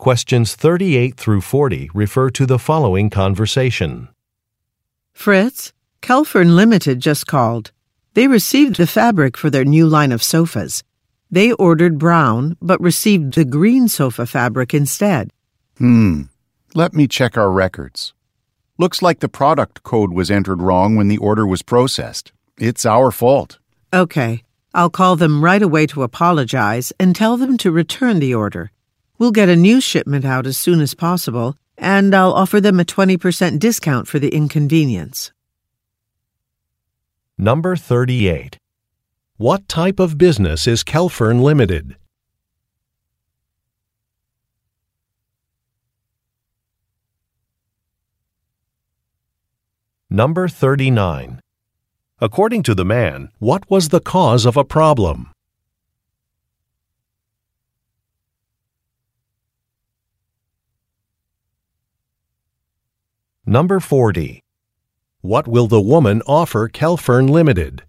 Questions 38 through 40 refer to the following conversation. Fritz, Kelfern Limited just called. They received the fabric for their new line of sofas. They ordered brown, but received the green sofa fabric instead. Let me check our records. Looks like the product code was entered wrong when the order was processed. It's our fault. Okay, I'll call them right away to apologize and tell them to return the order. We'll get a new shipment out as soon as possible, and I'll offer them a 20% discount for the inconvenience. Number 38. What type of business is Kelfern Limited? Number 39. According to the man, what was the cause of a problem? Number 40. What will the woman offer Kelfern Limited?